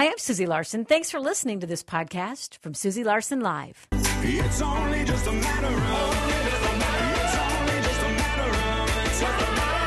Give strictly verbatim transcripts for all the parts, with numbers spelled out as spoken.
Hi, I'm Susie Larson. Thanks for listening to this podcast from Susie Larson Live. It's only just a matter of, it's only just a matter of, it's a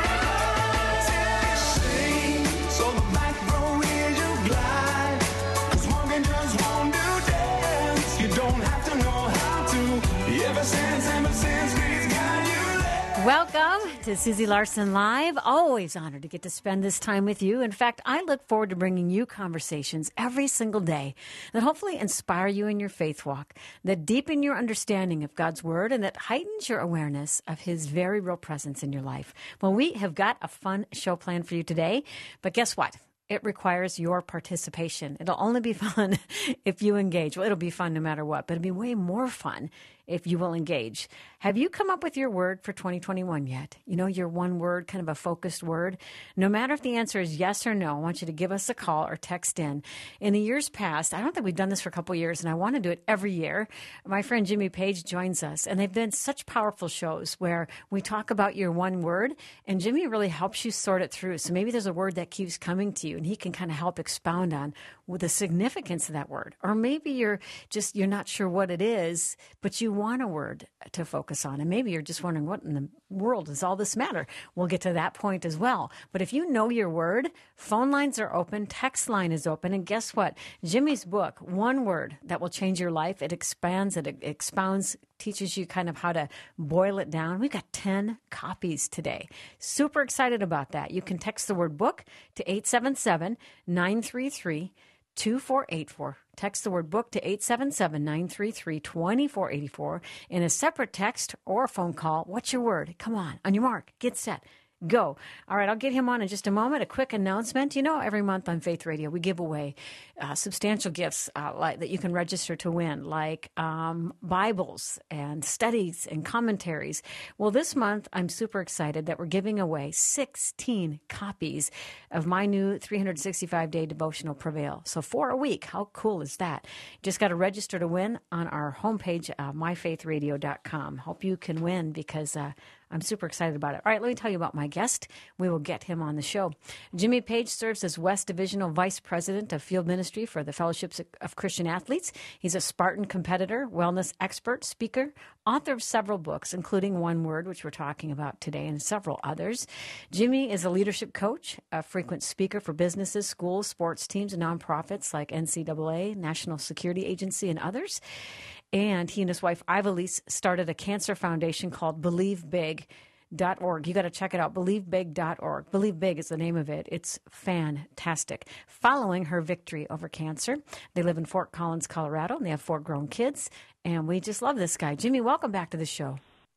matter of, sing, so the back row is your glide, 'cause walking just won't do dance, you don't have to know how to, ever since, ever since we've got you there. Welcome to Susie Larson Live. Always honored to get to spend this time with you. In fact, I look forward to bringing you conversations every single day that hopefully inspire you in your faith walk, that deepen your understanding of God's Word, and that heightens your awareness of His very real presence in your life. Well, we have got a fun show planned for you today, but guess what? It requires your participation. It'll only be fun if you engage. Well, it'll be fun no matter what, but it'll be way more fun if you will engage. Have you come up with your word for twenty twenty-one yet? You know, your one word, kind of a focused word? No matter if the answer is yes or no, I want you to give us a call or text in. In the years past, I don't think we've done this for a couple of years, and I want to do it every year. My friend Jimmy Page joins us, and they've been such powerful shows where we talk about your one word, and Jimmy really helps you sort it through. So maybe there's a word that keeps coming to you, and he can kind of help expound on the significance of that word. Or maybe you're just, you're not sure what it is, but you want a word to focus on. And maybe you're just wondering, what in the world does all this matter? We'll get to that point as well. But if you know your word, phone lines are open, text line is open. And guess what? Jimmy's book, One Word That Will Change Your Life, it expands, it expounds, teaches you kind of how to boil it down. We've got ten copies today. Super excited about that. You can text the word book to eight seven seven, nine three three, two four eight four. Text the word book to eight seven seven, nine three three, two four eight four. In a separate text or phone call, what's your word? Come on, on your mark, get set. Go. All right, I'll get him on in just a moment. A quick announcement. You know, every month on Faith Radio, we give away uh, substantial gifts uh, like, that you can register to win, like um, Bibles and studies and commentaries. Well, this month, I'm super excited that we're giving away sixteen copies of my new three hundred sixty-five day devotional Prevail. So for a week, how cool is that? Just got to register to win on our homepage, uh, my faith radio dot com. Hope you can win because uh, I'm super excited about it. All right, let me tell you about my guest. We will get him on the show. Jimmy Page serves as West Divisional Vice President of Field Ministry for the Fellowships of Christian Athletes. He's a Spartan competitor, wellness expert, speaker, author of several books, including One Word, which we're talking about today, and several others. Jimmy is a leadership coach, a frequent speaker for businesses, schools, sports teams, and nonprofits like N C double A, National Security Agency, and others. And he and his wife, Ivelisse, started a cancer foundation called believe big dot org. You got to check it out, believe big dot org. Believe Big is the name of it. It's fantastic. Following her victory over cancer, they live in Fort Collins, Colorado, and they have four grown kids. And we just love this guy. Jimmy, welcome back to the show.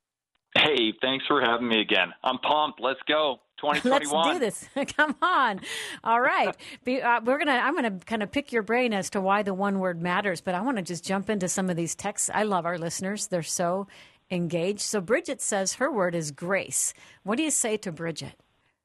Hey, thanks for having me again. I'm pumped. Let's go. twenty twenty-one. Let's do this. Come on. All right. Be, uh, we're gonna. I'm gonna kind of pick your brain as to why the one word matters, but I want to just jump into some of these texts. I love our listeners. They're so engaged. So Bridget says her word is grace. What do you say to Bridget?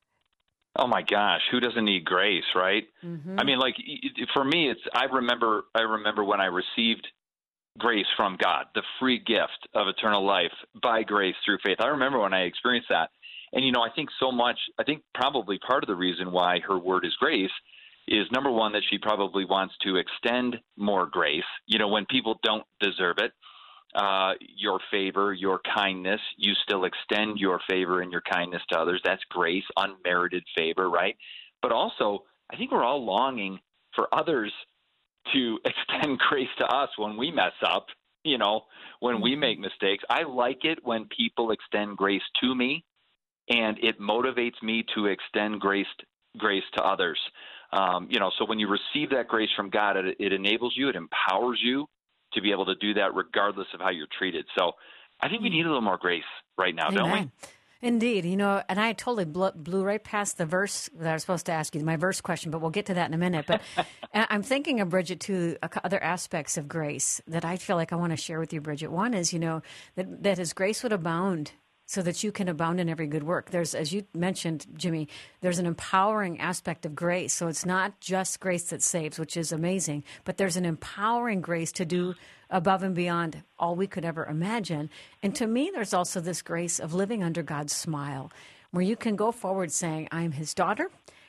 Oh my gosh, who doesn't need grace, right? Mm-hmm. I mean, like for me, it's. I remember. I remember when I received grace from God, the free gift of eternal life by grace through faith. I remember when I experienced that. And, you know, I think so much, I think probably part of the reason why her word is grace is, number one, that she probably wants to extend more grace. You know, when people don't deserve it, uh, your favor, your kindness, you still extend your favor and your kindness to others. That's grace, unmerited favor, right? But also, I think we're all longing for others to extend grace to us when we mess up, you know, when we make mistakes. I like it when people extend grace to me, and it motivates me to extend grace grace to others. Um, you know, so when you receive that grace from God, it, it enables you, it empowers you to be able to do that regardless of how you're treated. So I think we need a little more grace right now, Amen. Don't we? Indeed. You know, and I totally blew, blew right past the verse that I was supposed to ask you, my verse question, but we'll get to that in a minute. But I'm thinking of, Bridget, too, other aspects of grace that I feel like I want to share with you, Bridget. One is, you know, that, that His grace would abound so that you can abound in every good work. There's, as you mentioned, Jimmy, there's an empowering aspect of grace. So it's not just grace that saves, which is amazing, but there's an empowering grace to do above and beyond all we could ever imagine. And to me, there's also this grace of living under God's smile, where you can go forward saying, I'm His daughter,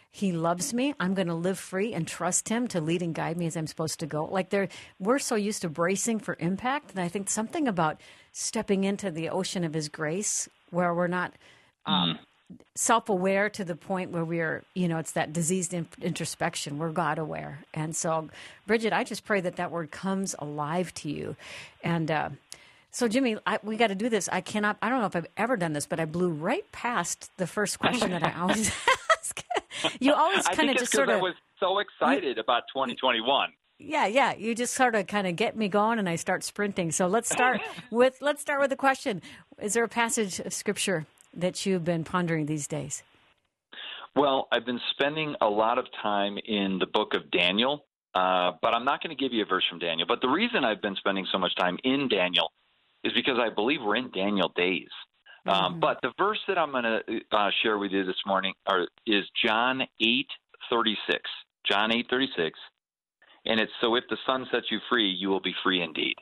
He loves me. I'm going to live free and trust him to lead and guide me as I'm supposed to go. Like they're, we're so used to bracing for impact. And I think something about stepping into the ocean of his grace where we're not um, mm. self-aware to the point where we're, you know, it's that diseased in- introspection. We're God-aware. And so, Bridget, I just pray that that word comes alive to you. And uh, so, Jimmy, I, we got to do this. I cannot, I don't know if I've ever done this, but I blew right past the first question that I always ask. You always kind of just sort of. I was so excited you, about twenty twenty-one. Yeah, yeah. You just sort of kind of get me going, and I start sprinting. So let's start with let's start with the question: is there a passage of Scripture that you've been pondering these days? Well, I've been spending a lot of time in the book of Daniel, uh, but I'm not going to give you a verse from Daniel. But the reason I've been spending so much time in Daniel is because I believe we're in Daniel days. Um, mm-hmm. But the verse that I'm going to uh, share with you this morning are, is John eight thirty-six. John eight thirty-six. And it's, so if the Son sets you free, you will be free indeed.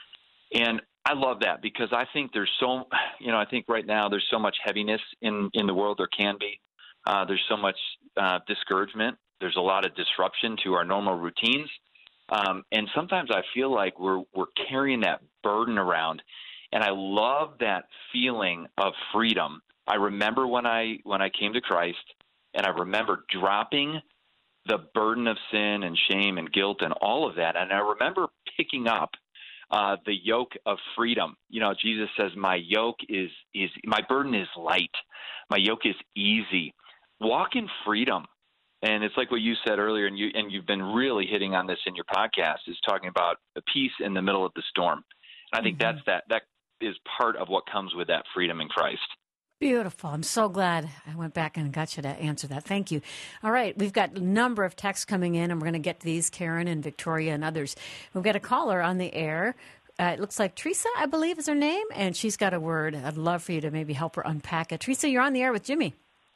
And I love that because I think there's so, you know, I think right now there's so much heaviness in, in the world. There can be. Uh, there's so much uh, discouragement. There's a lot of disruption to our normal routines. Um, and sometimes I feel like we're we're carrying that burden around. And I love that feeling of freedom. I remember when I when I came to Christ, and I remember dropping the burden of sin and shame and guilt and all of that. And I remember picking up uh, the yoke of freedom. You know, Jesus says, my yoke is, is my burden is light. My yoke is easy. Walk in freedom. And it's like what you said earlier, and, you, and you've been really hitting on this in your podcast, is talking about the peace in the middle of the storm. And I think mm-hmm. that's that, that is part of what comes with that freedom in Christ. Beautiful. I'm so glad I went back and got you to answer that. Thank you. All right. We've got a number of texts coming in, and we're going to get to these, Karen and Victoria and others. We've got a caller on the air. Uh, it looks like Teresa, I believe, is her name, and she's got a word. I'd love for you to maybe help her unpack it. Teresa, you're on the air with Jimmy.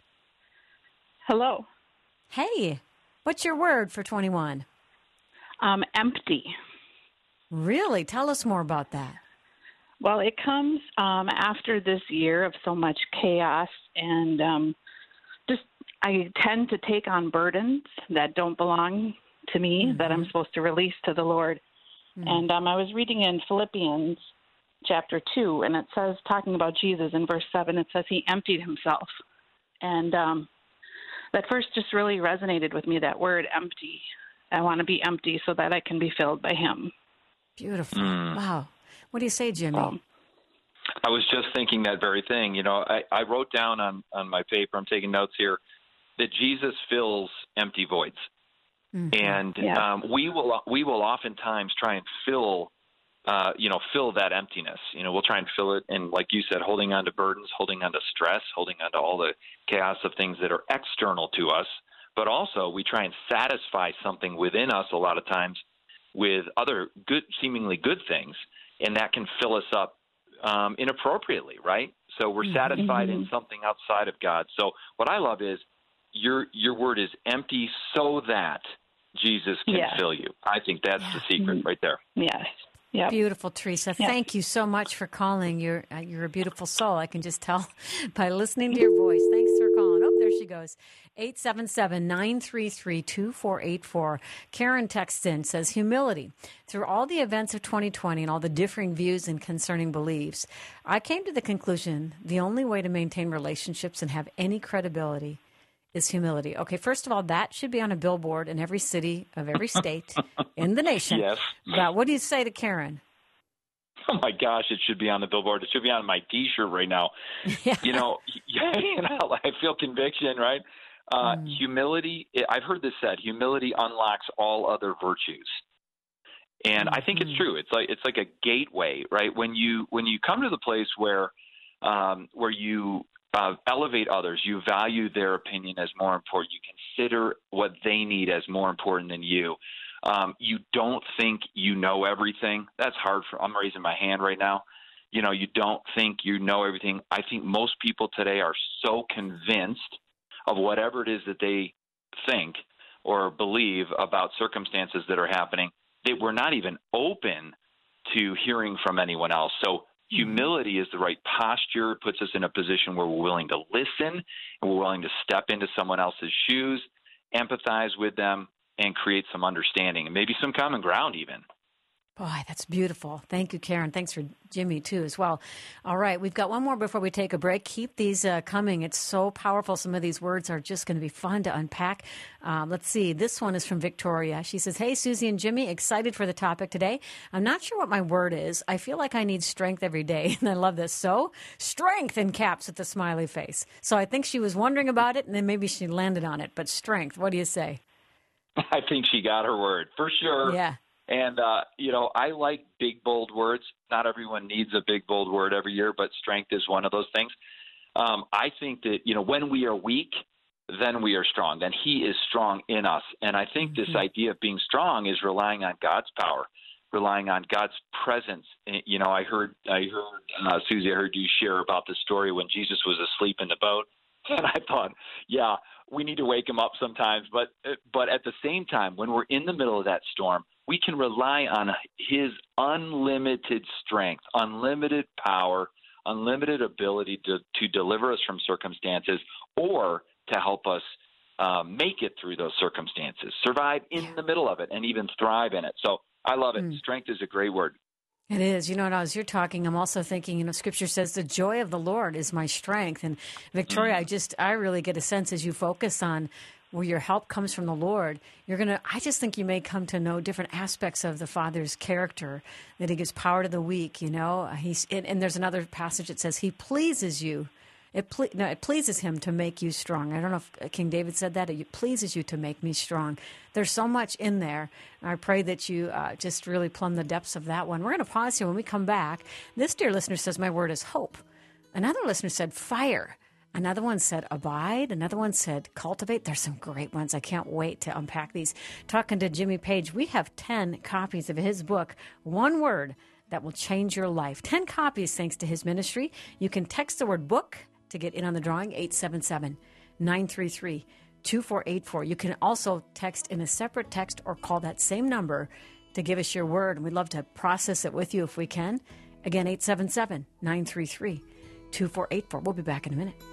Hello. Hey. What's your word for twenty-one? Um, empty. Really? Tell us more about that. Well, it comes um, after this year of so much chaos, and um, just I tend to take on burdens that don't belong to me, mm-hmm. that I'm supposed to release to the Lord. Mm-hmm. And um, I was reading in Philippians chapter two, and it says, talking about Jesus in verse seven, it says he emptied himself. And um, that verse just really resonated with me, that word empty. I want to be empty so that I can be filled by him. Beautiful. Mm. Wow. What do you say, Jimmy? Um, I was just thinking that very thing. You know, I, I wrote down on, on my paper, I'm taking notes here, that Jesus fills empty voids. Mm-hmm. And yeah. um, we will we will oftentimes try and fill, uh, you know, fill that emptiness. You know, we'll try and fill it, and like you said, holding on to burdens, holding on to stress, holding on to all the chaos of things that are external to us. But also we try and satisfy something within us a lot of times with other good, seemingly good things. And that can fill us up um, inappropriately, right? So we're satisfied mm-hmm. in something outside of God. So what I love is your your word is empty so that Jesus can yeah. fill you. I think that's yeah. the secret mm-hmm. right there. Yes. Yep. Beautiful, Teresa. Yep. Thank you so much for calling. You're uh, you're a beautiful soul. I can just tell by listening to your voice. Thanks for calling. Oh, there she goes. eight seven seven, nine three three, two four eight four. Karen texts in, says, humility. Through all the events of twenty twenty and all the differing views and concerning beliefs, I came to the conclusion the only way to maintain relationships and have any credibility is humility. Okay, first of all, that should be on a billboard in every city of every state in the nation. Yes. But what do you say to Karen? Oh, my gosh, it should be on the billboard. It should be on my T-shirt right now. Yeah. You know, you know, I feel conviction, right? Uh, mm. Humility, I've heard this said, humility unlocks all other virtues. And mm-hmm. I think it's true. It's like it's like a gateway, right? When you when you come to the place where um, where you Uh, elevate others. You value their opinion as more important. You consider what they need as more important than you. Um, you don't think you know everything. That's hard for, I'm raising my hand right now. You know, you don't think you know everything. I think most people today are so convinced of whatever it is that they think or believe about circumstances that are happening that we're not even open to hearing from anyone else. So humility is the right posture. It puts us in a position where we're willing to listen and we're willing to step into someone else's shoes empathize with them, and create some understanding and maybe some common ground even. Boy, that's beautiful. Thank you, Karen. Thanks for Jimmy, too, as well. All right, we've got one more before we take a break. Keep these uh, coming. It's so powerful. Some of these words are just going to be fun to unpack. Um, let's see. This one is from Victoria. She says, hey, Susie and Jimmy, excited for the topic today. I'm not sure what my word is. I feel like I need strength every day. And I love this. So, strength in caps with the smiley face. So I think she was wondering about it, and then maybe she landed on it. But strength, what do you say? I think she got her word, for sure. Yeah. And, uh, you know, I like big, bold words. Not everyone needs a big, bold word every year, but strength is one of those things. Um, I think that, you know, when we are weak, then we are strong. Then he is strong in us. And I think mm-hmm. this idea of being strong is relying on God's power, relying on God's presence. You know, I heard, I heard, uh, Susie, I heard you share about the story when Jesus was asleep in the boat. And I thought, yeah, we need to wake him up sometimes. But, but at the same time, when we're in the middle of that storm, we can rely on his unlimited strength, unlimited power, unlimited ability to, to deliver us from circumstances or to help us uh, make it through those circumstances, survive in the middle of it, and even thrive in it. So I love it. Mm. Strength is a great word. It is. You know, and as you're talking, I'm also thinking, you know, Scripture says the joy of the Lord is my strength. And Victoria, mm. I just, I really get a sense as you focus on where your help comes from the Lord, you're going to, I just think you may come to know different aspects of the Father's character, that he gives power to the weak, you know. He's, and, and there's another passage that says he pleases you. It, ple- no, it pleases him to make you strong. I don't know if King David said that. It pleases you to make me strong. There's so much in there. I pray that you uh, just really plumb the depths of that one. We're going to pause here. When we come back, this dear listener says, my word is hope. Another listener said fire. Another one said abide. Another one said cultivate. There's some great ones. I can't wait to unpack these. Talking to Jimmy Page, we have ten copies of his book, One Word That Will Change Your Life. ten copies thanks to his ministry. You can text the word book to get in on the drawing, eight seven seven, nine three three, two four eight four. You can also text in a separate text or call that same number to give us your word. And we'd love to process it with you if we can. Again, eight seven seven, nine three three, two four eight four. We'll be back in a minute.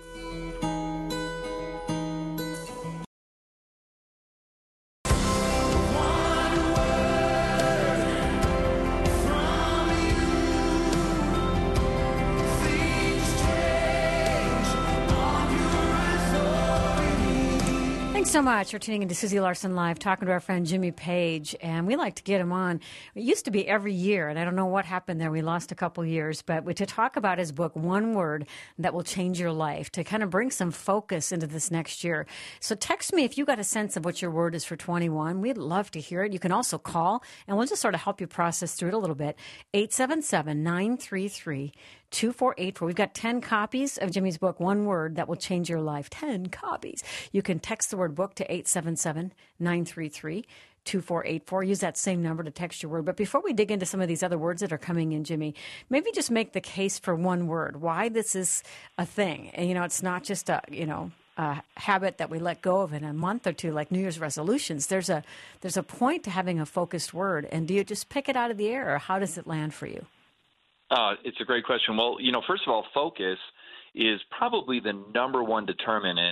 Thanks so much for tuning into Susie Larson Live, talking to our friend Jimmy Page, and we like to get him on. It used to be every year, and I don't know what happened there. We lost a couple years, but we, to talk about his book, One Word That Will Change Your Life, to kind of bring some focus into this next year. So text me if you got a sense of what your word is for twenty-one. We'd love to hear it. You can also call, and we'll just sort of help you process through it a little bit. eight seven seven, nine three three, two four eight four. We've got ten copies of Jimmy's book, One Word That Will Change Your Life. ten copies. You can text the word book to eight seven seven, nine three three, two four eight four. Use that same number to text your word. But before we dig into some of these other words that are coming in, Jimmy, maybe just make the case for one word, why this is a thing. And, you know, it's not just a, you know, a habit that we let go of in a month or two, like New Year's resolutions. There's a there's a point to having a focused word. And do you just pick it out of the air, or how does it land for you? Uh, it's a great question. Well, you know, first of all, focus is probably the number one determinant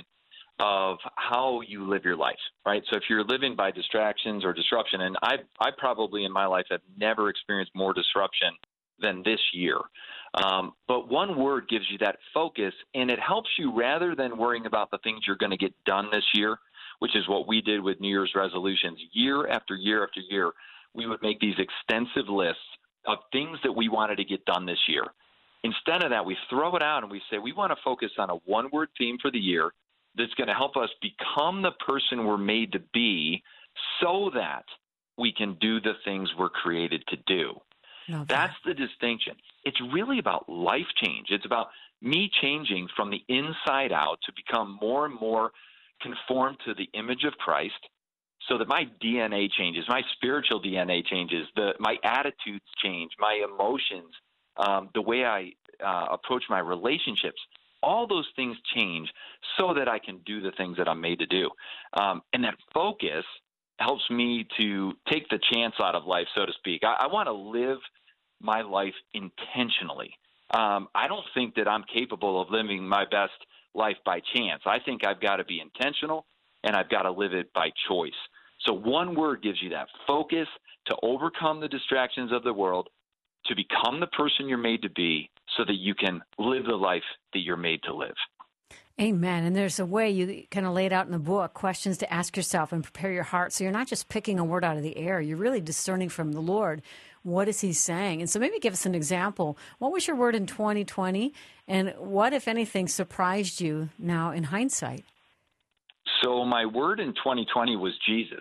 of how you live your life, right? So if you're living by distractions or disruption, and I, I probably in my life have never experienced more disruption than this year. Um, but one word gives you that focus, and it helps you rather than worrying about the things you're going to get done this year, which is what we did with New Year's resolutions. Year after year after year, we would make these extensive lists of things that we wanted to get done this year. Instead of that, we throw it out and we say we want to focus on a one-word theme for the year that's going to help us become the person we're made to be so that we can do the things we're created to do. Love That's that. the distinction. It's really about life change. It's about me changing from the inside out to become more and more conformed to the image of Christ, so that my D N A changes, my spiritual D N A changes, the, my attitudes change, my emotions, um, the way I uh, approach my relationships. All those things change so that I can do the things that I'm made to do. Um, and that focus helps me to take the chance out of life, so to speak. I, I want to live my life intentionally. Um, I don't think that I'm capable of living my best life by chance. I think I've got to be intentional. and I've got to live it by choice. So one word gives you that focus to overcome the distractions of the world, to become the person you're made to be so that you can live the life that you're made to live. Amen. And there's a way you kind of laid out in the book, questions to ask yourself and prepare your heart. So you're not just picking a word out of the air. You're really discerning from the Lord. What is he saying? And so maybe give us an example. What was your word in twenty twenty? And what, if anything, surprised you now in hindsight? So my word in twenty twenty was Jesus,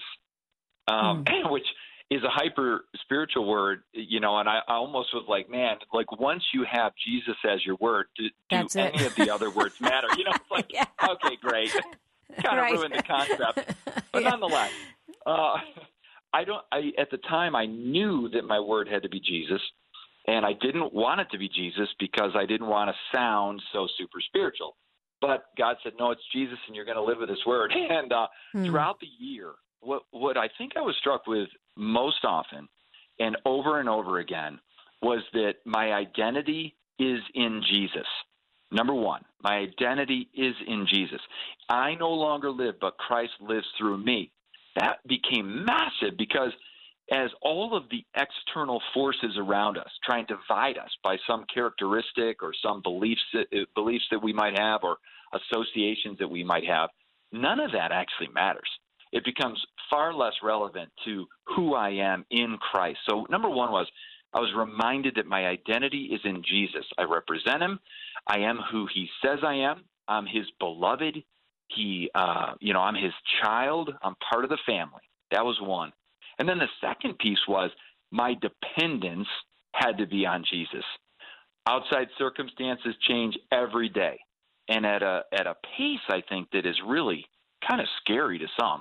um, mm. which is a hyper spiritual word, you know, and I, I almost was like, man, like once you have Jesus as your word, do, do any of the other words matter? You know, it's like, yeah. okay, great. Kind of right. ruined the concept. But yeah. nonetheless, uh, I don't, I, at the time I knew that my word had to be Jesus, and I didn't want it to be Jesus because I didn't want to sound so super spiritual. But God said, no, it's Jesus, and you're going to live with this word. And uh, hmm. throughout the year, what what I think I was struck with most often and over and over again was that my identity is in Jesus. Number one, my identity is in Jesus. I no longer live, but Christ lives through me. That became massive because as all of the external forces around us try and divide us by some characteristic or some beliefs that, beliefs that we might have or associations that we might have, none of that actually matters. It becomes far less relevant to who I am in Christ. So number one was I was reminded that my identity is in Jesus. I represent him. I am who he says I am. I'm his beloved. He, uh, you know, I'm his child. I'm part of the family. That was one. And then the second piece was my dependence had to be on Jesus. Outside circumstances change every day, and at a at a pace, I think, that is really kind of scary to some.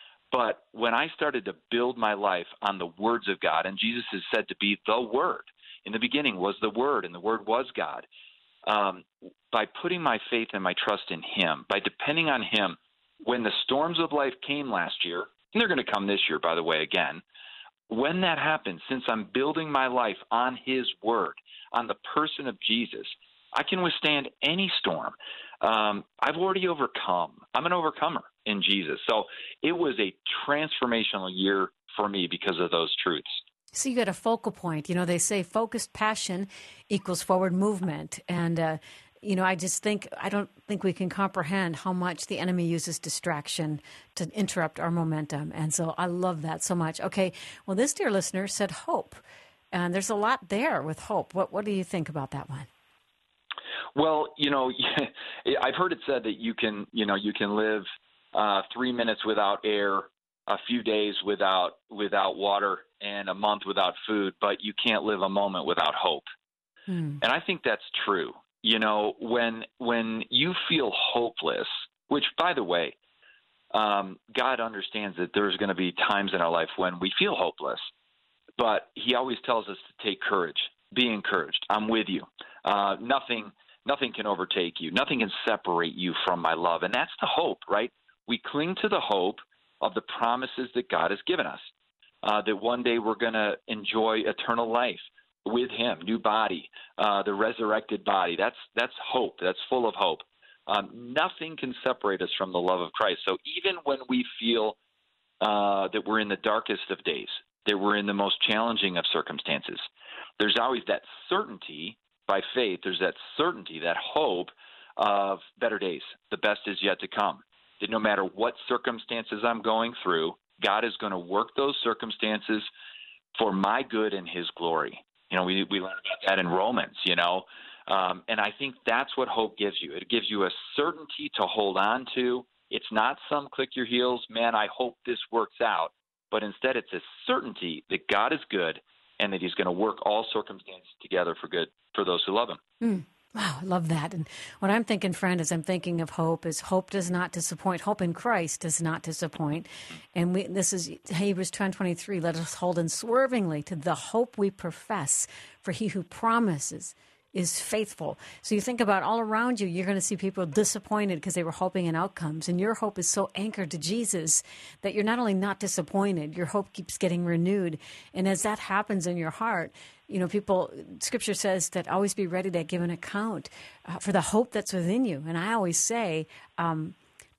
But when I started to build my life on the words of God, and Jesus is said to be the Word. In the beginning was the Word, and the Word was God. Um, by putting my faith and my trust in him, by depending on him, when the storms of life came last year, and they're going to come this year, by the way, again, when that happens, since I'm building my life on his Word, on the person of Jesus, I can withstand any storm. Um, I've already overcome. I'm an overcomer in Jesus. So it was a transformational year for me because of those truths. So you got a focal point. You know, they say focused passion equals forward movement. And, uh, you know, I just think, I don't think we can comprehend how much the enemy uses distraction to interrupt our momentum. And so I love that so much. Okay, well, this dear listener said hope. And there's a lot there with hope. What What do you think about that one? Well, you know, I've heard it said that you can, you know, you can live uh, three minutes without air, a few days without without water, and a month without food, but you can't live a moment without hope. Hmm. And I think that's true. You know, when when you feel hopeless, which, by the way, um, God understands that there's going to be times in our life when we feel hopeless, but he always tells us to take courage, be encouraged. I'm with you. Uh, nothing, nothing can overtake you. Nothing can separate you from my love. And that's the hope, right? We cling to the hope of the promises that God has given us, uh, that one day we're going to enjoy eternal life with him, new body, uh, the resurrected body. That's that's hope. That's full of hope. Um, nothing can separate us from the love of Christ. So even when we feel uh, that we're in the darkest of days, that we're in the most challenging of circumstances, there's always that certainty by faith. There's that certainty, that hope of better days. The best is yet to come. That no matter what circumstances I'm going through, God is going to work those circumstances for my good and his glory. You know, we we learn about that in Romans, you know, um, and I think that's what hope gives you. It gives you a certainty to hold on to. It's not some click your heels, man, I hope this works out, but instead it's a certainty that God is good and that he's going to work all circumstances together for good for those who love him. Mm. Wow, I love that. And what I'm thinking, friend, as I'm thinking of hope, is hope does not disappoint. Hope in Christ does not disappoint. And we, this is Hebrews ten twenty-three. Let us hold unswervingly to the hope we profess, for he who promises is faithful. So you think about all around you, you're going to see people disappointed because they were hoping in outcomes. And your hope is so anchored to Jesus that you're not only not disappointed, your hope keeps getting renewed. And as that happens in your heart, you know, people, Scripture says that always be ready to give an account uh, for the hope that's within you. And I always say, um,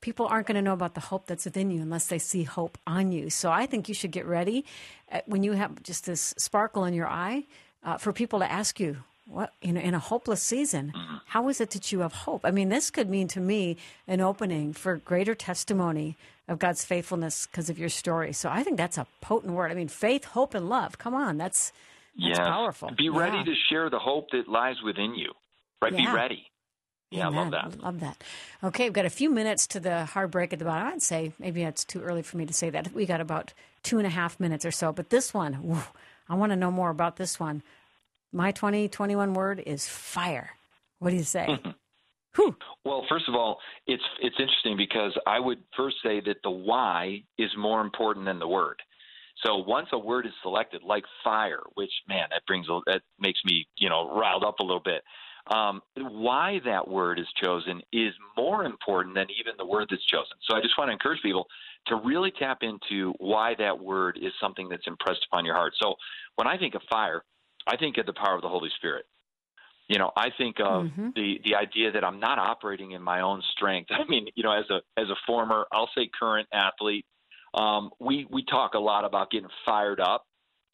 people aren't going to know about the hope that's within you unless they see hope on you. So I think you should get ready uh, when you have just this sparkle in your eye uh, for people to ask you, what, you know, in a hopeless season, how is it that you have hope? I mean, this could mean to me an opening for greater testimony of God's faithfulness because of your story. So I think that's a potent word. I mean, faith, hope, and love. Come on, that's that's Yes. powerful. Be ready Yeah. to share the hope that lies within you. Right? Yeah. Be ready. Yeah, Amen. I love that. Love that. Okay, we've got a few minutes to the hard break at the bottom. I'd say maybe it's too early for me to say that. We got about two and a half minutes or so. But this one, whew, I want to know more about this one. My twenty twenty-one word is fire. What do you say? Whew. Well, first of all, it's it's interesting because I would first say that the why is more important than the word. So once a word is selected, like fire, which man, that brings a, that makes me you know riled up a little bit. Um, why that word is chosen is more important than even the word that's chosen. So I just want to encourage people to really tap into why that word is something that's impressed upon your heart. So when I think of fire, I think of the power of the Holy Spirit. You know, I think of Mm-hmm. the the idea that I'm not operating in my own strength. I mean, you know, as a as a former, I'll say current athlete, um, we we talk a lot about getting fired up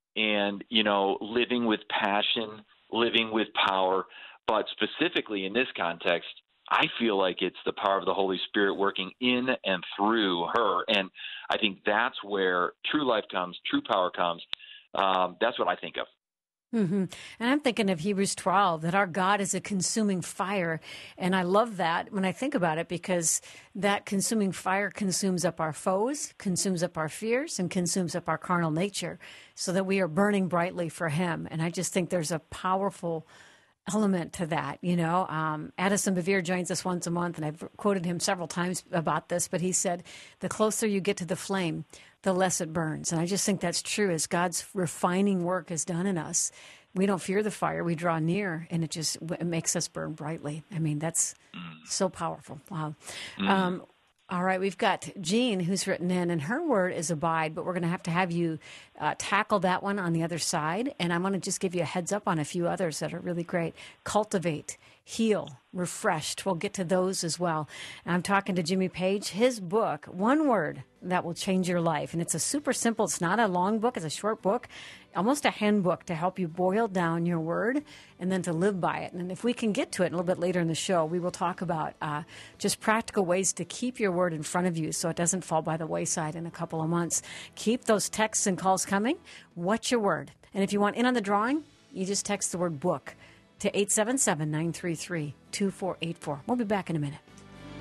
and you know living with passion, living with power. But specifically in this context, I feel like it's the power of the Holy Spirit working in and through her, and I think that's where true life comes, true power comes. Um, that's what I think of. Mm-hmm. And I'm thinking of Hebrews twelve, that our God is a consuming fire. And I love that when I think about it, because that consuming fire consumes up our foes, consumes up our fears, and consumes up our carnal nature so that we are burning brightly for him. And I just think there's a powerful element to that. You know, um, Addison Bevere joins us once a month, and I've quoted him several times about this, but he said, the closer you get to the flame, the less it burns. And I just think that's true. As God's refining work is done in us, we don't fear the fire. We draw near, and it just it makes us burn brightly. I mean, that's so powerful. Wow. Mm. Um, all right, we've got Jean who's written in, and her word is abide, but we're going to have to have you uh, tackle that one on the other side. And I'm going to just give you a heads up on a few others that are really great. Cultivate, heal, refreshed. We'll get to those as well. And I'm talking to Jimmy Page. His book, One Word That Will Change Your Life. And it's a super simple, it's not a long book, it's a short book, almost a handbook to help you boil down your word and then to live by it. And if we can get to it a little bit later in the show, we will talk about uh, just practical ways to keep your word in front of you so it doesn't fall by the wayside in a couple of months. Keep those texts and calls coming. What's your word? And if you want in on the drawing, you just text the word book to eight seven seven, nine three three, two four eight four. We'll be back in a minute.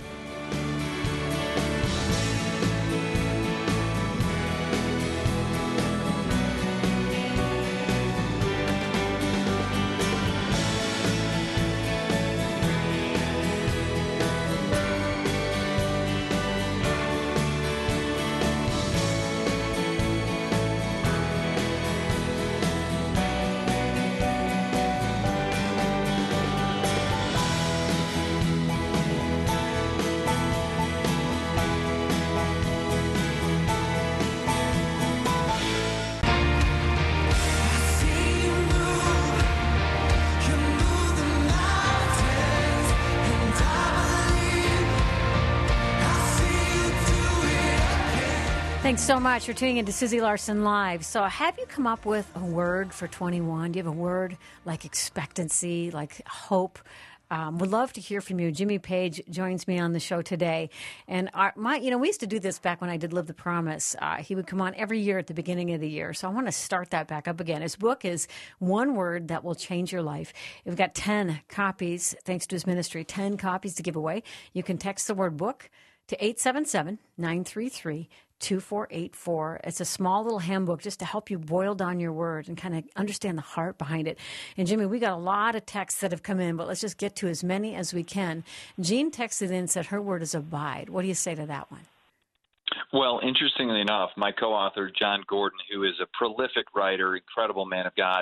Thanks so much for tuning in to Susie Larson Live. So have you come up with a word for twenty-one? Do you have a word like expectancy, like hope? Um, would love to hear from you. Jimmy Page joins me on the show today. And our, my, you know, we used to do this back when I did Live the Promise. Uh, he would come on every year at the beginning of the year. So I want to start that back up again. His book is One Word That Will Change Your Life. We've got ten copies, thanks to his ministry, ten copies to give away. You can text the word book to eight seven seven, nine three three, two four eight four. It's a small little handbook just to help you boil down your word and kind of understand the heart behind it. And Jimmy, we got a lot of texts that have come in, but let's just get to as many as we can. Jean texted in and said her word is abide. What do you say to that one? Well, interestingly enough, my co-author, John Gordon, who is a prolific writer, incredible man of God,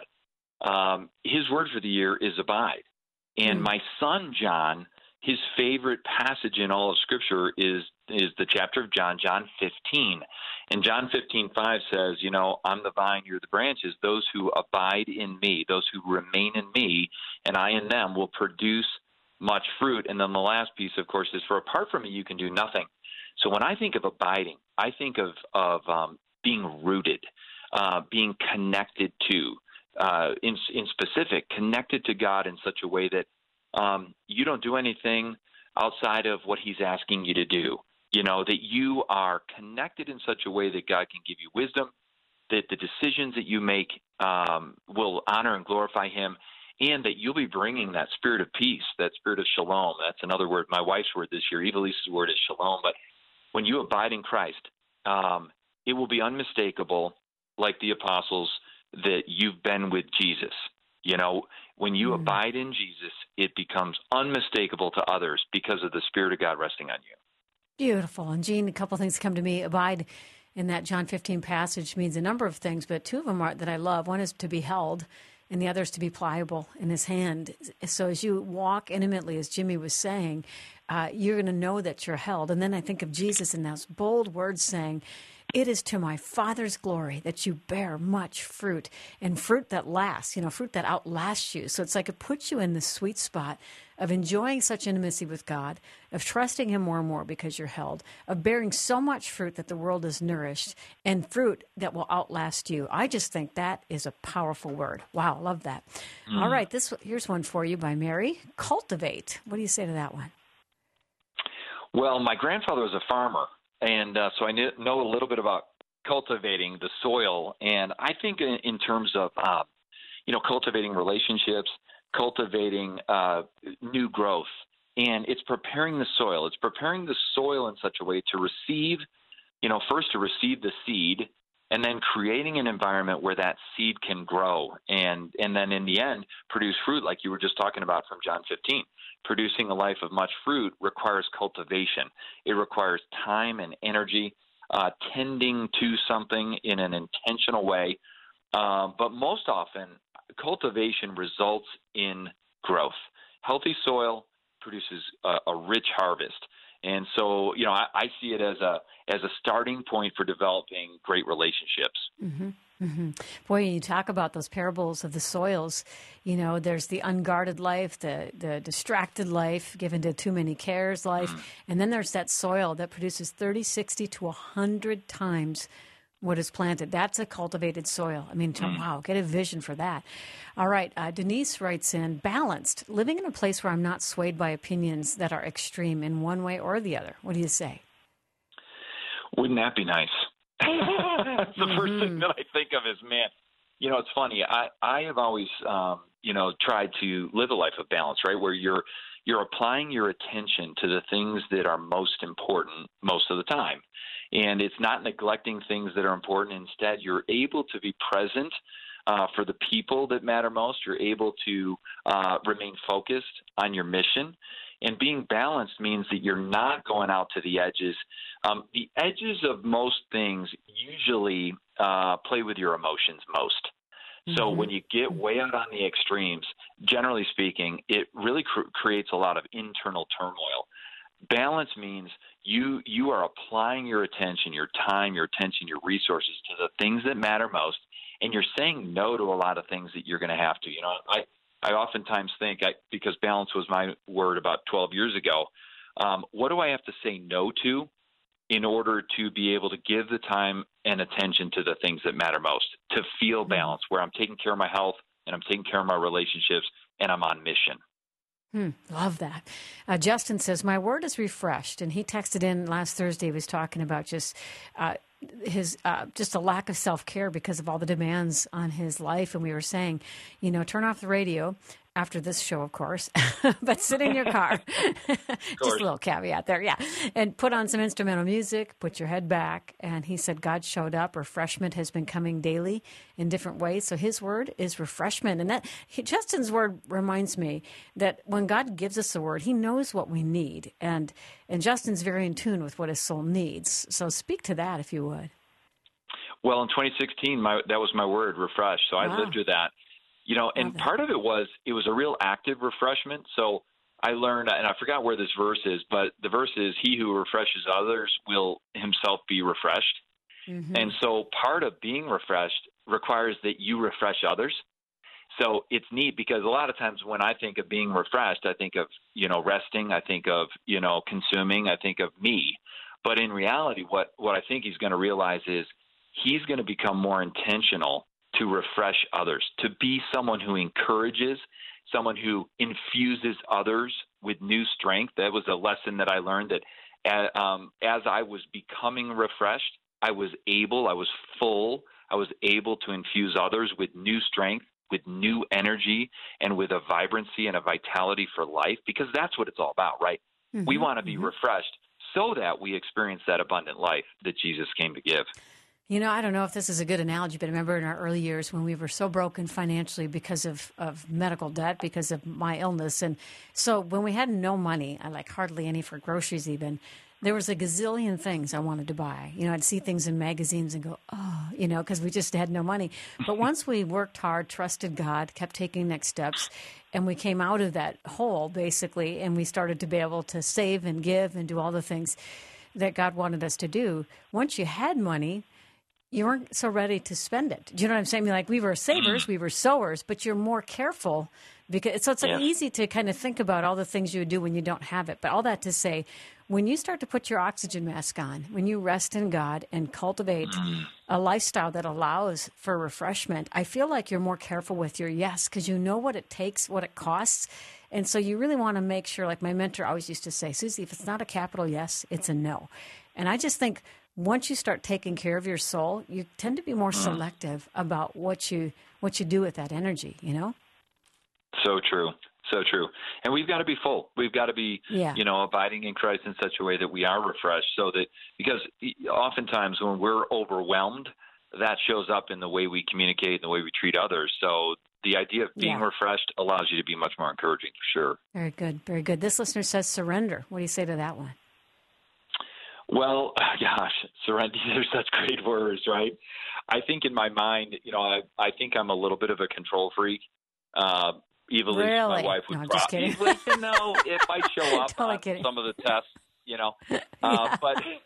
um, his word for the year is abide. And mm. my son, John, his favorite passage in all of Scripture is is the chapter of John, John fifteen. And John fifteen five says, you know, I'm the vine, you're the branches. Those who abide in me, those who remain in me, and I in them will produce much fruit. And then the last piece, of course, is for apart from me, you can do nothing. So when I think of abiding, I think of, of um, being rooted, uh, being connected to, uh, in, in specific, connected to God in such a way that um, you don't do anything outside of what he's asking you to do. You know, that you are connected in such a way that God can give you wisdom, that the decisions that you make um, will honor and glorify him, and that you'll be bringing that spirit of peace, that spirit of shalom. That's another word, my wife's word this year. Eva Lisa's word is shalom. But when you abide in Christ, um, it will be unmistakable, like the apostles, that you've been with Jesus. You know, when you mm. abide in Jesus, it becomes unmistakable to others because of the Spirit of God resting on you. Beautiful. And Gene, a couple of things come to me. Abide in that John fifteen passage means a number of things, but two of them are that I love. One is to be held, and the other is to be pliable in his hand. So as you walk intimately, as Jimmy was saying, uh, you're going to know that you're held. And then I think of Jesus in those bold words saying, "It is to my Father's glory that you bear much fruit," and fruit that lasts, you know, fruit that outlasts you. So it's like it puts you in the sweet spot of enjoying such intimacy with God, of trusting him more and more because you're held, of bearing so much fruit that the world is nourished, and fruit that will outlast you. I just think that is a powerful word. Wow, love that. Mm. All right, this here's one for you by Mary. Cultivate. What do you say to that one? Well, my grandfather was a farmer. And uh, so I know a little bit about cultivating the soil. And I think in, in terms of, uh, you know, cultivating relationships, cultivating uh, new growth. And it's preparing the soil. It's preparing the soil in such a way to receive, you know, first to receive the seed, and then creating an environment where that seed can grow. And, and then in the end, produce fruit like you were just talking about from John fifteen. Producing a life of much fruit requires cultivation. It requires time and energy, uh, tending to something in an intentional way. Uh, but most often, cultivation results in growth. Healthy soil produces a, a rich harvest. And so, you know, I, I see it as a as a starting point for developing great relationships. Mm-hmm. Mm-hmm. Boy, you talk about those parables of the soils. You know, there's the unguarded life, the the distracted life, given to too many cares life. Mm. And then there's that soil that produces thirty, sixty to one hundred times what is planted. That's a cultivated soil. I mean, mm. wow, get a vision for that. All right. Uh, Denise writes in, balanced, living in a place where I'm not swayed by opinions that are extreme in one way or the other. What do you say? Wouldn't that be nice? That's the mm-hmm. first thing that I think of is, man, you know, it's funny. I, I have always, um, you know, tried to live a life of balance, right, where you're you're applying your attention to the things that are most important most of the time. And it's not neglecting things that are important. Instead, you're able to be present uh, for the people that matter most. You're able to uh, remain focused on your mission. And being balanced means that you're not going out to the edges. Um, the edges of most things usually uh, play with your emotions most. Mm-hmm. So when you get way out on the extremes, generally speaking, it really cr- creates a lot of internal turmoil. Balance means you you are applying your attention, your time, your attention, your resources to the things that matter most, and you're saying no to a lot of things that you're going to have to. You know, I I oftentimes think, I, because balance was my word about twelve years ago, um, what do I have to say no to in order to be able to give the time and attention to the things that matter most, to feel balance, where I'm taking care of my health and I'm taking care of my relationships and I'm on mission. Hmm, love that. Uh, Justin says, my word is refreshed. And he texted in last Thursday. He was talking about just uh, his uh, just a lack of self-care because of all the demands on his life. And we were saying, you know, turn off the radio after this show, of course, but sit in your car. Just a little caveat there, yeah. And put on some instrumental music, put your head back. And he said God showed up. Refreshment has been coming daily in different ways. So his word is refreshment. And that he, Justin's word reminds me that when God gives us a word, he knows what we need. And and Justin's very in tune with what his soul needs. So speak to that, if you would. Well, in twenty sixteen, my, that was my word, refresh. So I wow. lived with that. You know, and part of it was, it was a real active refreshment. So I learned, and I forgot where this verse is, but the verse is, he who refreshes others will himself be refreshed. Mm-hmm. And so part of being refreshed requires that you refresh others. So it's neat because a lot of times when I think of being refreshed, I think of, you know, resting, I think of, you know, consuming, I think of me. But in reality, what, what I think he's going to realize is he's going to become more intentional to refresh others, to be someone who encourages, someone who infuses others with new strength. That was a lesson that I learned, that uh, um, as I was becoming refreshed, I was able, I was full, I was able to infuse others with new strength, with new energy, and with a vibrancy and a vitality for life, because that's what it's all about, right? Mm-hmm, we want to be mm-hmm. refreshed so that we experience that abundant life that Jesus came to give. You know, I don't know if this is a good analogy, but I remember in our early years when we were so broken financially because of, of medical debt, because of my illness. And so when we had no money, I like hardly any for groceries even, there was a gazillion things I wanted to buy. You know, I'd see things in magazines and go, oh, you know, because we just had no money. But once we worked hard, trusted God, kept taking next steps, and we came out of that hole, basically, and we started to be able to save and give and do all the things that God wanted us to do. Once you had money, you weren't so ready to spend it. Do you know what I'm saying? Like, we were savers, we were sowers, but you're more careful. Because so it's like yeah. easy to kind of think about all the things you would do when you don't have it. But all that to say, when you start to put your oxygen mask on, when you rest in God and cultivate mm. a lifestyle that allows for refreshment, I feel like you're more careful with your yes, because you know what it takes, what it costs. And so you really want to make sure, like my mentor always used to say, Susie, if it's not a capital yes, it's a no. And I just think once you start taking care of your soul, you tend to be more mm. selective about what you what you do with that energy, you know? So true. So true. And we've got to be full. We've got to be, yeah. you know, abiding in Christ in such a way that we are refreshed, so that, because oftentimes when we're overwhelmed, that shows up in the way we communicate and the way we treat others. So the idea of being yeah. refreshed allows you to be much more encouraging, for sure. Very good. Very good. This listener says surrender. What do you say to that one? Well, gosh, surrender, they're such great words, right? I think in my mind, you know, I, I think I'm a little bit of a control freak. Uh, Evilly, really? my wife would no, I'm just kidding. Evilly, you know, if I show up totally on kidding. some of the tests, you know. Uh, yeah.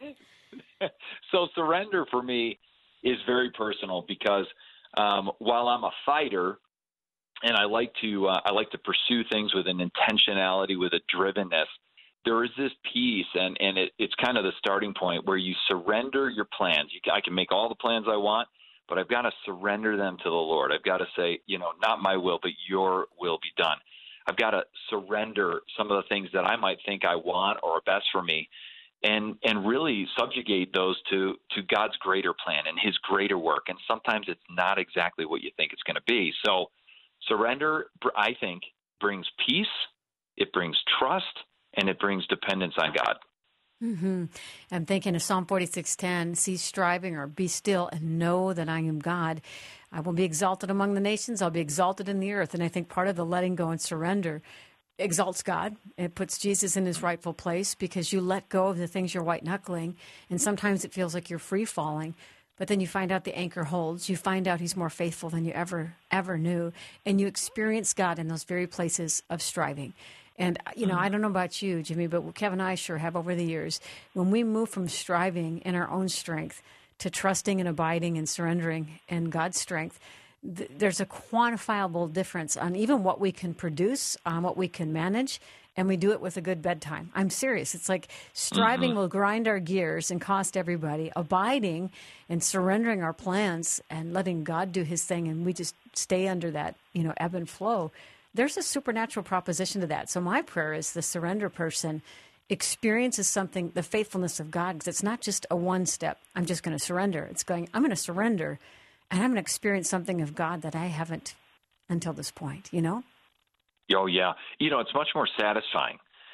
But so surrender for me is very personal, because um, while I'm a fighter and I like to uh, I like to pursue things with an intentionality, with a drivenness, there is this piece, and, and it, it's kind of the starting point where you surrender your plans. You, I can make all the plans I want, but I've got to surrender them to the Lord. I've got to say, you know, not my will, but your will be done. I've got to surrender some of the things that I might think I want or are best for me, and and really subjugate those to, to God's greater plan and his greater work. And sometimes it's not exactly what you think it's going to be. So surrender, I think, brings peace, it brings trust, and it brings dependence on God. Mm-hmm. I'm thinking of Psalm forty-six ten, cease striving or be still and know that I am God. I will be exalted among the nations. I'll be exalted in the earth. And I think part of the letting go and surrender exalts God. It puts Jesus in his rightful place, because you let go of the things you're white-knuckling. And sometimes it feels like you're free-falling. But then you find out the anchor holds. You find out he's more faithful than you ever, ever knew. And you experience God in those very places of striving. And, you know, I don't know about you, Jimmy, but Kevin and I sure have over the years. When we move from striving in our own strength to trusting and abiding and surrendering in God's strength, th- there's a quantifiable difference on even what we can produce, on what we can manage, and we do it with a good bedtime. I'm serious. It's like striving mm-hmm. will grind our gears and cost everybody. Abiding and surrendering our plans and letting God do his thing, and we just stay under that, you know, ebb and flow. There's a supernatural proposition to that. So my prayer is the surrender person experiences something, the faithfulness of God, because it's not just a one step, I'm just going to surrender. It's going, I'm going to surrender, and I'm going to experience something of God that I haven't until this point, you know? Oh, yeah. You know, it's much more satisfying,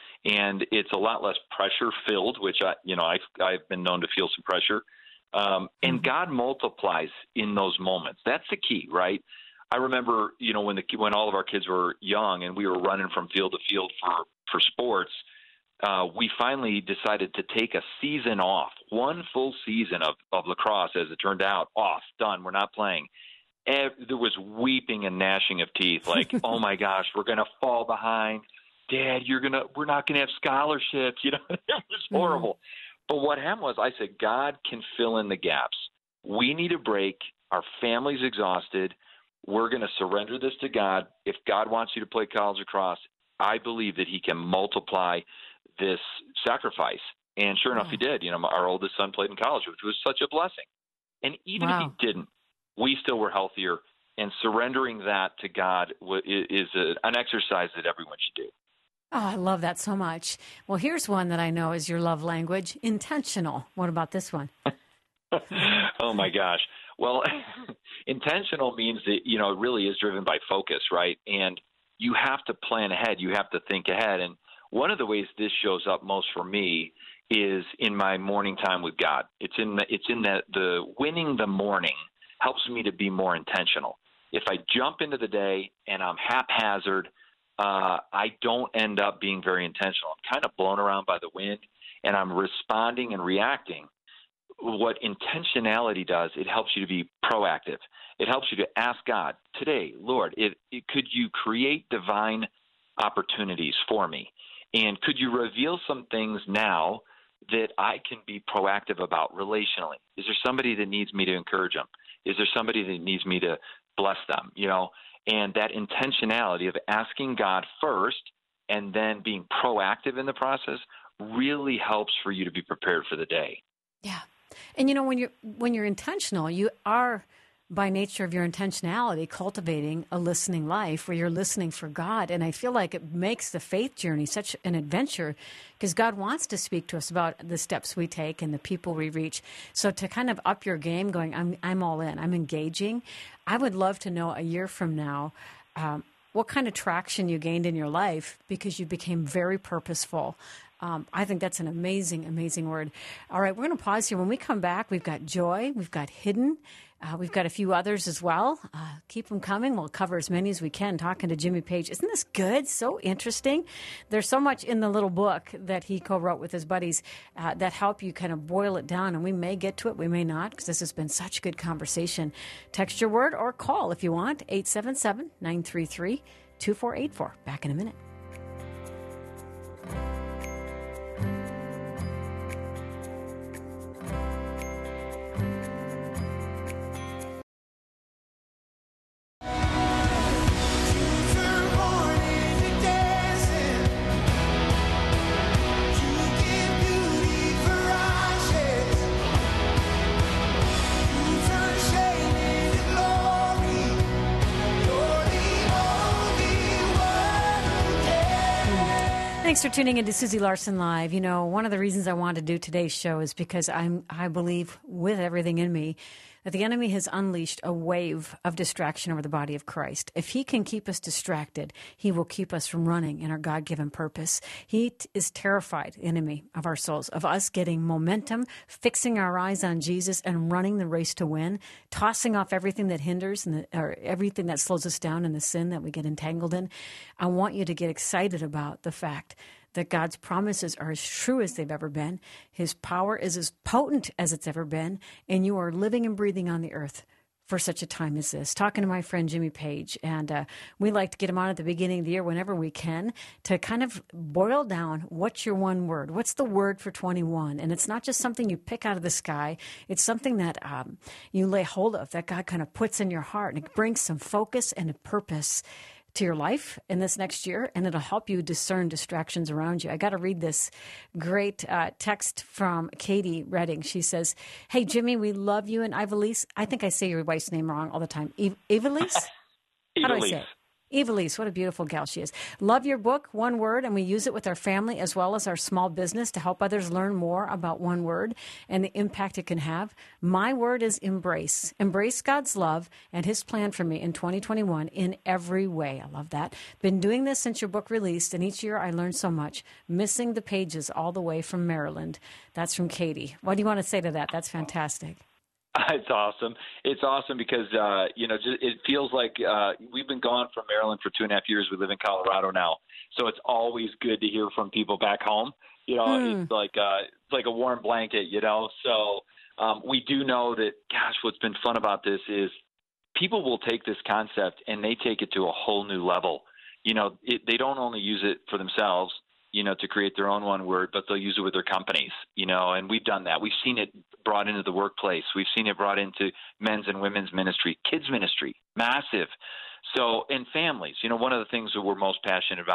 and it's a lot less pressure-filled, which, I, you know, I've, I've been known to feel some pressure. Um, and mm-hmm. God multiplies in those moments. That's the key, right? I remember, you know, when the when all of our kids were young and we were running from field to field for, for sports, uh, we finally decided to take a season off, one full season of, of lacrosse, as it turned out, off, done, we're not playing. And there was weeping and gnashing of teeth, like, oh my gosh, we're going to fall behind. Dad, you're going to, we're not going to have scholarships. You know, it was horrible. Mm-hmm. But what happened was I said, God can fill in the gaps. We need a break. Our family's exhausted. We're going to surrender this to God. If God wants you to play college lacrosse, I believe that he can multiply this sacrifice And sure enough, he did. You know, our oldest son played in college, which was such a blessing. And even Wow. if he didn't, we still were healthier. And surrendering that to God is a, an exercise that everyone should do. Oh, I love that so much. Well, here's one that I know is your love language, intentional. What about this one? Oh, my gosh. Well, intentional means that, you know, it really is driven by focus, right? And you have to plan ahead. You have to think ahead. And one of the ways this shows up most for me is in my morning time with God. It's in the, it's in the, the winning the morning helps me to be more intentional. If I jump into the day and I'm haphazard, uh, I don't end up being very intentional. I'm kind of blown around by the wind, and I'm responding and reacting. What intentionality does, it helps you to be proactive. It helps you to ask God, today, Lord, it, it, could you create divine opportunities for me? And could you reveal some things now that I can be proactive about relationally? Is there somebody that needs me to encourage them? Is there somebody that needs me to bless them? You know, and that intentionality of asking God first and then being proactive in the process really helps for you to be prepared for the day. Yeah. And, you know, when you're, when you're intentional, you are, by nature of your intentionality, cultivating a listening life where you're listening for God. And I feel like it makes the faith journey such an adventure because God wants to speak to us about the steps we take and the people we reach. So to kind of up your game going, I'm, I'm all in, I'm engaging. I would love to know a year from now, um, what kind of traction you gained in your life because you became very purposeful. Um, I think that's an amazing, amazing word. All right, we're going to pause here. When we come back, we've got Joy, we've got Hidden, uh, we've got a few others as well. Uh, keep them coming. We'll cover as many as we can talking to Jimmy Page. Isn't this good? So interesting. There's so much in the little book that he co-wrote with his buddies uh, that help you kind of boil it down. And we may get to it, we may not, because this has been such good conversation. Text your word or call if you want, eight seven seven, nine three three, two four eight four. Back in a minute. Thanks for tuning into Susie Larson Live. You know, one of the reasons I wanted to do today's show is because I'm, I believe with everything in me that the enemy has unleashed a wave of distraction over the body of Christ. If he can keep us distracted, he will keep us from running in our God-given purpose. He t- is terrified, enemy of our souls, of us getting momentum, fixing our eyes on Jesus and running the race to win, tossing off everything that hinders and the, or everything that slows us down and the sin that we get entangled in. I want you to get excited about the fact that God's promises are as true as they've ever been. His power is as potent as it's ever been, and you are living and breathing on the earth for such a time as this. Talking to my friend Jimmy Page, and uh, we like to get him on at the beginning of the year whenever we can to kind of boil down what's your one word, what's the word for twenty-one, and it's not just something you pick out of the sky. It's something that um, you lay hold of, that God kind of puts in your heart, and it brings some focus and a purpose to your life in this next year, and it'll help you discern distractions around you. I got to read this great uh, text from Katie Redding. She says, "Hey, Jimmy, we love you and Ivelisse." I think I say your wife's name wrong all the time. Eve- Ivelisse? How do I say it? Evelise, what a beautiful gal she is. Love your book, One Word, and we use it with our family as well as our small business to help others learn more about one word and the impact it can have. My word is embrace. Embrace God's love and his plan for me in twenty twenty-one in every way. I love that. Been doing this since your book released, and each year I learn so much. Missing the pages all the way from Maryland. That's from Katie. What do you want to say to that? That's fantastic. It's awesome. It's awesome because, uh, you know, just, it feels like uh, we've been gone from Maryland for two and a half years. We live in Colorado now. So it's always good to hear from people back home. You know, mm. it's like uh, it's like a warm blanket, you know. So um, we do know that, gosh, what's been fun about this is people will take this concept and they take it to a whole new level. You know, it, they don't only use it for themselves, you know, to create their own one word, but they'll use it with their companies, you know, and we've done that. We've seen it brought into the workplace. We've seen it brought into men's and women's ministry, kids ministry, massive. So, in families, you know, one of the things that we're most passionate about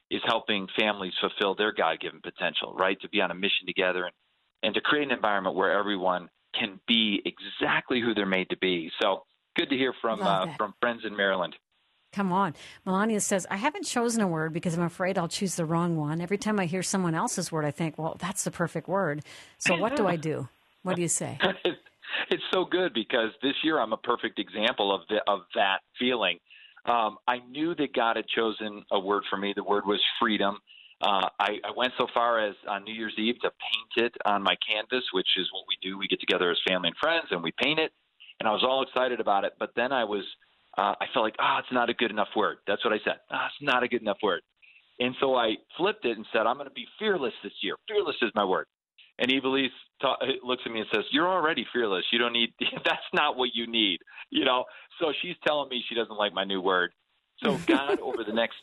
is helping families fulfill their God-given potential, right? To be on a mission together and, and to create an environment where everyone can be exactly who they're made to be. So good to hear from uh, from friends in Maryland. Come on. Melania says, I haven't chosen a word because I'm afraid I'll choose the wrong one. Every time I hear someone else's word, I think, well, that's the perfect word. So what do I do? What do you say? It's so good because this year I'm a perfect example of the, of that feeling. Um, I knew that God had chosen a word for me. The word was freedom. Uh, I, I went so far as on New Year's Eve to paint it on my canvas, which is what we do. We get together as family and friends and we paint it. And I was all excited about it. But then I was Uh, I felt like, ah, oh, it's not a good enough word. That's what I said. Ah, oh, it's not a good enough word. And so I flipped it and said, I'm going to be fearless this year. Fearless is my word. And Evelise ta- looks at me and says, you're already fearless. You don't need – that's not what you need. You know, so she's telling me she doesn't like my new word. So God over the next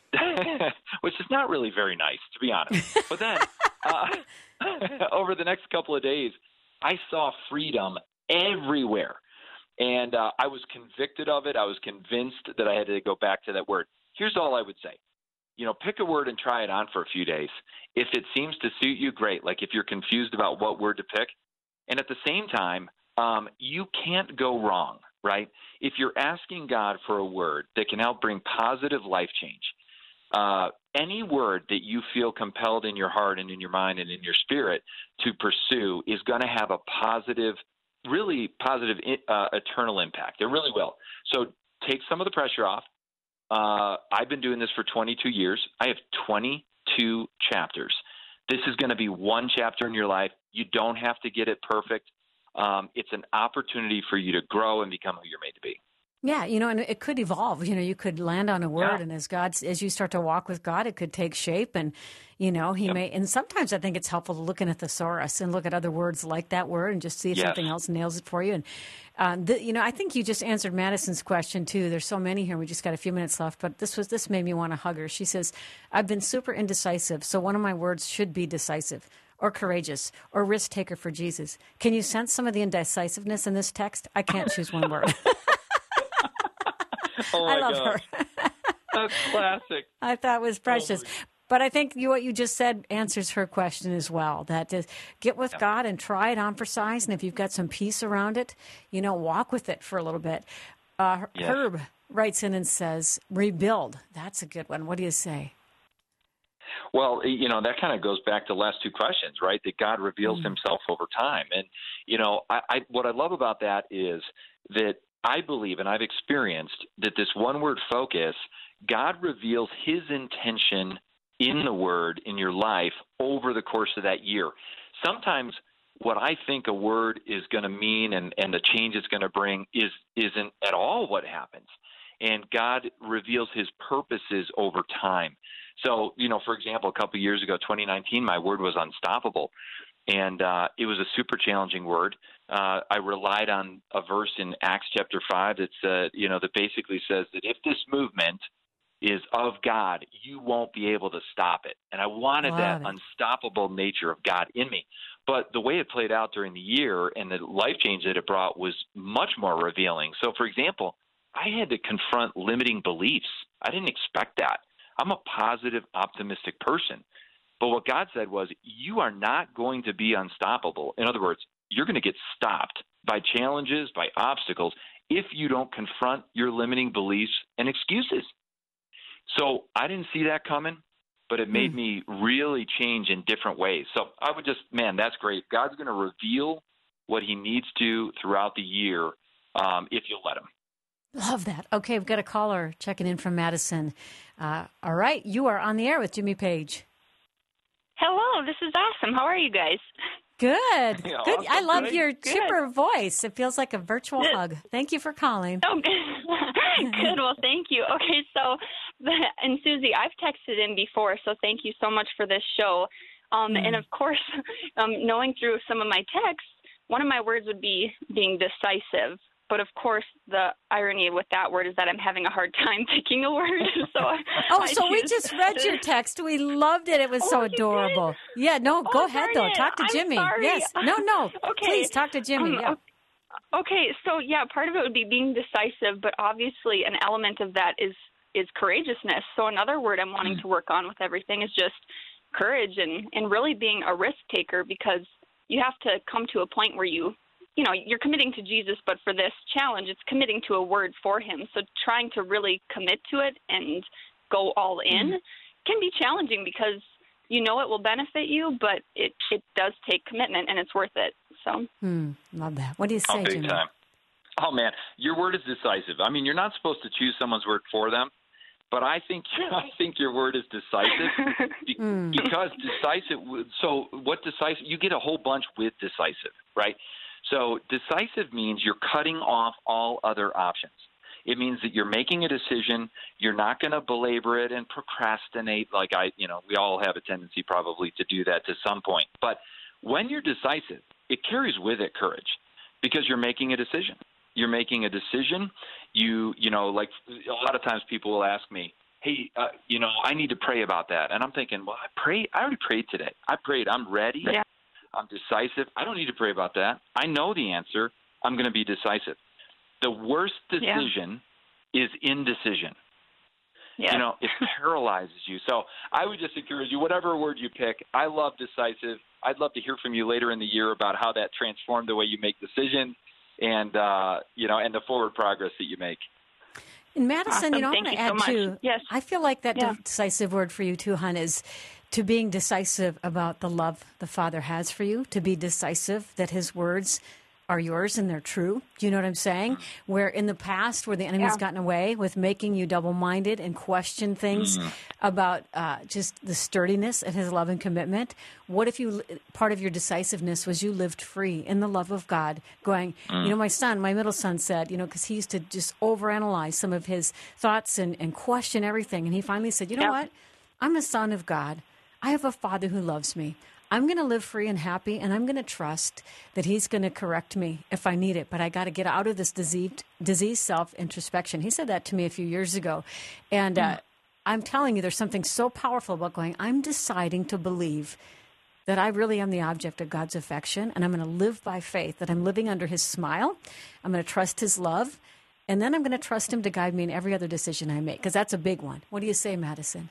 – which is not really very nice, to be honest. But then uh, over the next couple of days, I saw freedom everywhere. And uh, I was convicted of it. I was convinced that I had to go back to that word. Here's all I would say. You know, pick a word and try it on for a few days. If it seems to suit you, great. Like if you're confused about what word to pick. And at the same time, um, you can't go wrong, right? If you're asking God for a word that can help bring positive life change, uh, any word that you feel compelled in your heart and in your mind and in your spirit to pursue is going to have a positive really positive uh, eternal impact. It really will. So take some of the pressure off. Uh, I've been doing this for twenty-two years. I have twenty-two chapters. This is going to be one chapter in your life. You don't have to get it perfect. Um, it's an opportunity for you to grow and become who you're made to be. Yeah, you know, and it could evolve. You know, you could land on a word, yeah. and as God, as you start to walk with God, it could take shape, and you know, He yep. may. And sometimes I think it's helpful to look in a thesaurus and look at other words like that word, and just see if yes. something else nails it for you. And uh, the, you know, I think you just answered Madison's question too. There's so many here. We just got a few minutes left, but this was this made me want to hug her. She says, "I've been super indecisive, so one of my words should be decisive." Or courageous, or risk taker for Jesus. Can you sense some of the indecisiveness in this text? I can't choose one word. Oh my I love gosh. her. That's classic. I thought it was precious. Oh but I think you, what you just said answers her question as well. That is, get with yeah. God and try it on for size. And if you've got some peace around it, you know, walk with it for a little bit. Uh, yes. Herb writes in and says, rebuild. That's a good one. What do you say? Well, you know, that kind of goes back to the last two questions, right? That God reveals mm. himself over time. And, you know, I, I, what I love about that is that I believe, and I've experienced, that this one-word focus, God reveals his intention in the word in your life over the course of that year. Sometimes what I think a word is going to mean and, and the change it's going to bring is, isn't at all what happens. And God reveals his purposes over time. So, you know, for example, a couple of years ago, twenty nineteen, my word was unstoppable. And uh, it was a super challenging word. Uh, I relied on a verse in Acts chapter five that's, uh, you know, that basically says that if this movement is of God, you won't be able to stop it. And I wanted Love that it. unstoppable nature of God in me. But the way it played out during the year and the life change that it brought was much more revealing. So, for example, I had to confront limiting beliefs. I didn't expect that. I'm a positive, optimistic person. But what God said was, you are not going to be unstoppable. In other words, you're going to get stopped by challenges, by obstacles, if you don't confront your limiting beliefs and excuses. So I didn't see that coming, but it made mm. me really change in different ways. So I would just, man, that's great. God's going to reveal what he needs to throughout the year um, if you'll let him. Love that. Okay, we've got a caller checking in from Madison. Uh, all right, you are on the air with Jimmy Page. Hello, this is awesome. How are you guys? Good. Yeah, Good. awesome. I love Great. your Good. chipper voice. It feels like a virtual Good. hug. Thank you for calling. Oh, good. Good. Well, thank you. Okay, so, and Susie, I've texted in before, so thank you so much for this show. Um, mm. And, of course, um, knowing through some of my texts, one of my words would be being decisive. But, of course, the irony with that word is that I'm having a hard time picking a word. So oh, I so we choose just read your text. We loved it. It was oh, so you adorable. did? Yeah, no, oh, go ahead, though. it. Talk to I'm Jimmy. Sorry. Yes. No, no. Okay. Please talk to Jimmy. Um, yeah. Okay, so, yeah, part of it would be being decisive, but obviously an element of that is is courageousness. So another word I'm wanting to work on with everything is just courage and, and really being a risk taker, because you have to come to a point where you, you know, you're committing to Jesus, but for this challenge, it's committing to a word for him. So trying to really commit to it and go all in mm. can be challenging because you know it will benefit you, but it, it does take commitment and it's worth it. So hmm, love that. What do you say, oh, big Jimmy? Time. Oh, man, your word is decisive. I mean, you're not supposed to choose someone's word for them, but I think I think your word is decisive be- mm. because decisive. So what decisive? You get a whole bunch with decisive, right? So decisive means you're cutting off all other options. It means that you're making a decision. You're not going to belabor it and procrastinate like I, you know, we all have a tendency probably to do that to some point. But when you're decisive, it carries with it courage because you're making a decision. You're making a decision. You, you know, like a lot of times people will ask me, hey, uh, you know, I need to pray about that. And I'm thinking, well, I prayed. I already prayed today. I prayed. I'm ready. Yeah. I'm decisive. I don't need to pray about that. I know the answer. I'm going to be decisive. The worst decision yeah. is indecision. Yeah. You know, it paralyzes you. So I would just encourage you, whatever word you pick, I love decisive. I'd love to hear from you later in the year about how that transformed the way you make decisions and, uh, you know, and the forward progress that you make. In Madison, awesome. you know, Thank I want to you add so too, much. Yes. I feel like that yeah. decisive word for you too, hon, is to being decisive about the love the Father has for you, to be decisive that his words are yours and they're true. Do you know what I'm saying? Where in the past, where the enemy's yeah. gotten away with making you double-minded and question things mm. about uh, just the sturdiness of his love and commitment. What if you, part of your decisiveness was you lived free in the love of God, going, mm. you know, my son, my middle son said, you know, because he used to just overanalyze some of his thoughts and, and question everything. And he finally said, you know yeah. what? I'm a son of God. I have a Father who loves me. I'm going to live free and happy, and I'm going to trust that he's going to correct me if I need it. But I got to get out of this diseased, disease self-introspection. He said that to me a few years ago. And uh, I'm telling you, there's something so powerful about going, I'm deciding to believe that I really am the object of God's affection, and I'm going to live by faith, that I'm living under his smile. I'm going to trust his love, and then I'm going to trust him to guide me in every other decision I make, because that's a big one. What do you say, Madison?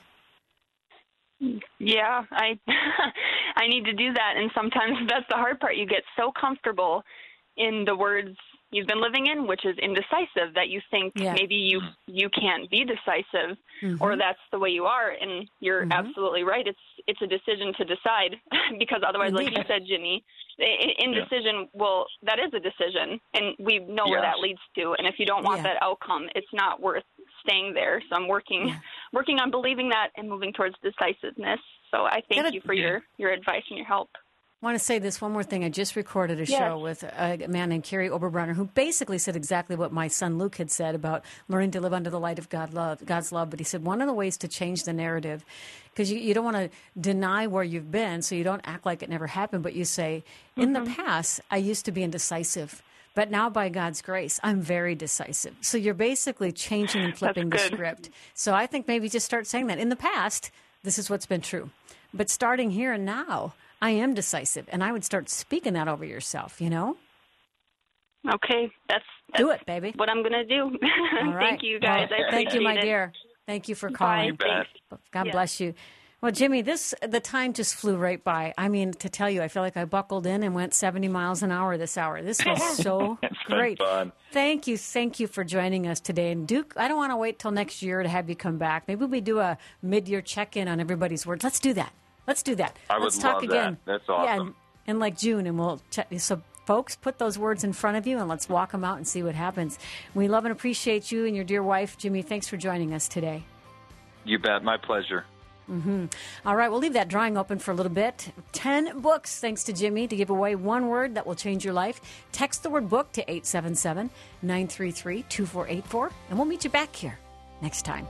Yeah, I I need to do that, and sometimes that's the hard part. You get so comfortable in the words you've been living in, which is indecisive, that you think yeah. maybe you you can't be decisive, mm-hmm. or that's the way you are, and you're mm-hmm. absolutely right. It's it's a decision to decide, because otherwise, Indeed. like you said, Jimmy, indecision, yeah. well, that is a decision, and we know yes. where that leads to, and if you don't want yeah. that outcome, it's not worth staying there. So I'm working yeah. working on believing that and moving towards decisiveness. So I thank Gotta, you for yeah. your, your advice and your help. I want to say this one more thing. I just recorded a yes. show with a man named Carrie Oberbrunner, who basically said exactly what my son Luke had said about learning to live under the light of God love, God's love. But he said one of the ways to change the narrative, because you, you don't want to deny where you've been, so you don't act like it never happened, but you say, mm-hmm. in the past, I used to be indecisive. But now, by God's grace, I'm very decisive. So you're basically changing and flipping the script. So I think maybe just start saying that. In the past, this is what's been true. But starting here and now, I am decisive. And I would start speaking that over yourself, you know? Okay. That's, that's do it, baby. What I'm going to do. All right. Thank you, guys. Well, I appreciate thank you, my it. dear. Thank you for calling. Bye. God yeah. bless you. Well, Jimmy, this the time just flew right by. I mean, to tell you, I feel like I buckled in and went seventy miles an hour this hour. This was so great. Fun. Thank you. Thank you for joining us today. And Duke, I don't want to wait till next year to have you come back. Maybe we do a mid-year check-in on everybody's words. Let's do that. Let's do that. I Let's would talk love again. That. That's awesome. Yeah, in, in like June, and we'll check. So, folks, put those words in front of you, and let's walk them out and see what happens. We love and appreciate you and your dear wife, Jimmy. Thanks for joining us today. You bet. My pleasure. Mm-hmm. All right, we'll leave that drawing open for a little bit. Ten books, thanks to Jimmy, to give away one word that will change your life. Text the word book to eight seven seven, nine three three, two four eight four, and we'll meet you back here next time.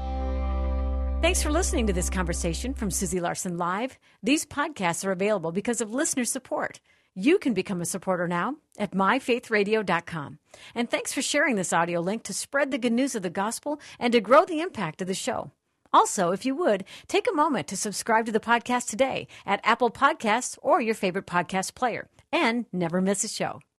Thanks for listening to this conversation from Susie Larson Live. These podcasts are available because of listener support. You can become a supporter now at my faith radio dot com. And thanks for sharing this audio link to spread the good news of the gospel and to grow the impact of the show. Also, if you would, take a moment to subscribe to the podcast today at Apple Podcasts or your favorite podcast player, and never miss a show.